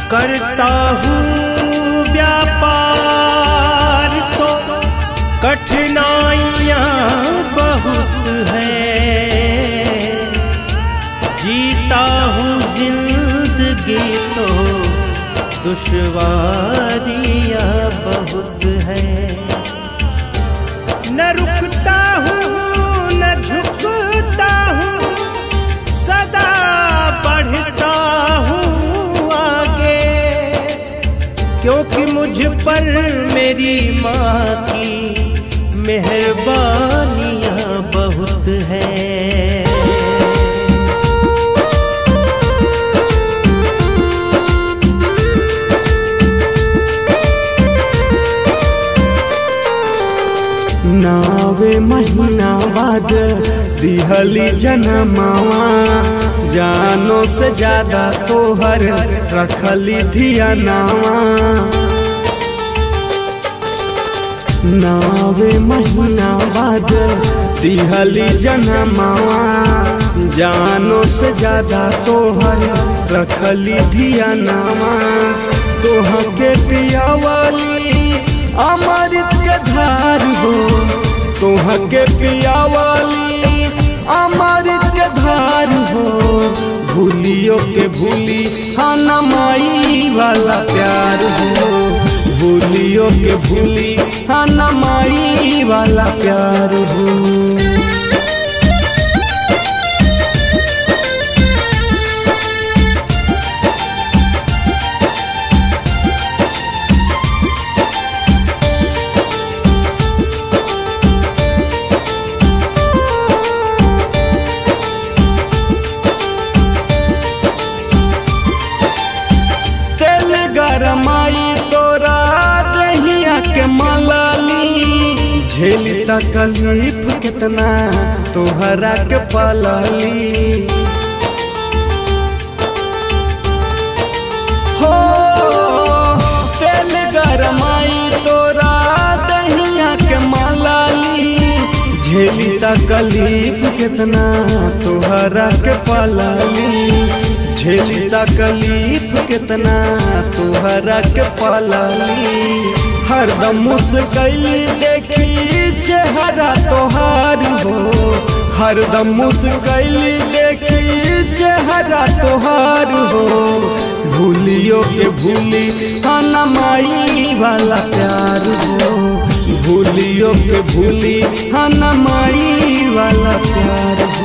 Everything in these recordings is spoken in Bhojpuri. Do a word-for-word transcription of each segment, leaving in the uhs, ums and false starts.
करता हूँ व्यापार तो कठिनाइयाँ बहुत हैं, जीता हूँ जिंदगी तो दुश्वारियाँ बहुत हैं। न रुकता हूँ न झुकता हूँ, सदा बढ़ता हूँ आगे, क्योंकि मुझ पर मेरी माँ की मेहरबानियाँ बहुत हैं। नावे महीना बाद दिहली जनमावा, जानो से ज्यादा तोहर रखली धिया नावा। नावे महीना बाद दिहली जनमावा, जानो से ज्यादा तोहर रखली धिया नावा। तोहा के पियावाली अमृत के धार हो, तोहा के पियावाली अमृत के धार हो। भूलियो के भूली खाना माई वाला प्यार हो, भूलियो के भूली खाना माई वाला प्यार हो। रमाई तोरा दहिया के मलाली, झेली तकलीफ कितना तोहरा के पलाली। हो तेल गरमाई तोरा दहिया के मलाली, झेली तकलीफ कितना तोहरा के पलाली। झेली तकलीफ कितना तोहरा के पलाली। हरदम मुस्कैली देखी चेहरा तोहार हो, हरदम मुस्कैली देखी चेहरा तोहार हो। भूलियो के भूली खाना माई वाला प्यार हो, भूलियो के भूली खाना माई वाला प्यार हो।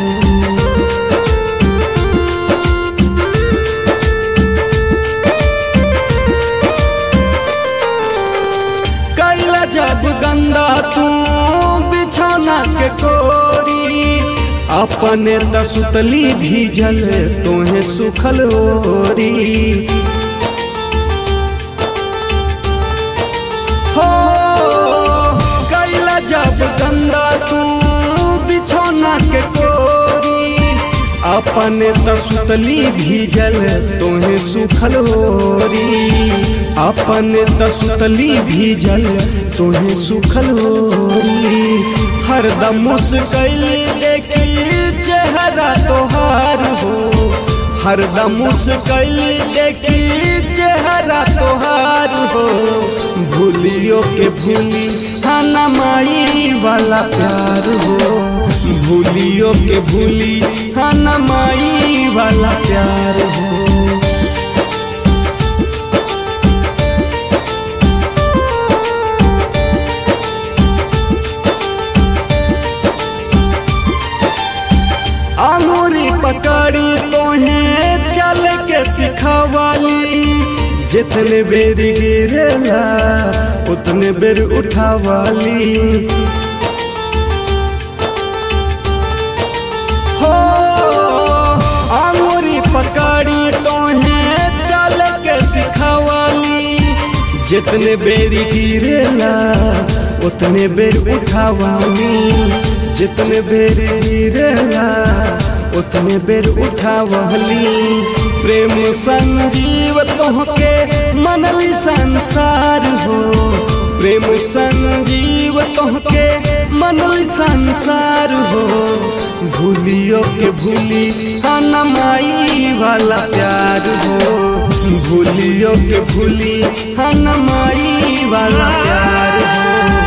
जब गंदा तू बिछौना के कोरी, अपने त सुतली भीजल तोहे सुखल ओरी। हो कैला जब गंदा तू बिछौना के कोरी, अपने त सुतली भीजल तोहे सुखल ओरी। अपने त सुतली भीजल तोहे सुखल ओरी। हरदम मुस्कैली देखी चेहरा तोहार हो, हरदम मुस्कैली देखी चेहरा तोहार हो। भूलियो के भूली खाना माई वाला प्यार हो, भूलियो के भूली खाना माई वाला प्यार हो। अंगूरी पकड़ी तोहे चल के सिखावाली, जितने बेर गिरेला उतने बेर उठावाली। हो अंगूरी पकड़ी तोहे चल के सिखावाली, जितने बेर गिरेला उतने बेर उठावाली। जितने बेर गिरेला उतने बेर उठावली। प्रेम संजीव तोहके मनली संसार हो, प्रेम संजीव तोहके मनली संसार हो। भूलियो के भूली खाना माई वाला प्यार हो, भूलियो के भूली हन माई वाला प्यार हो।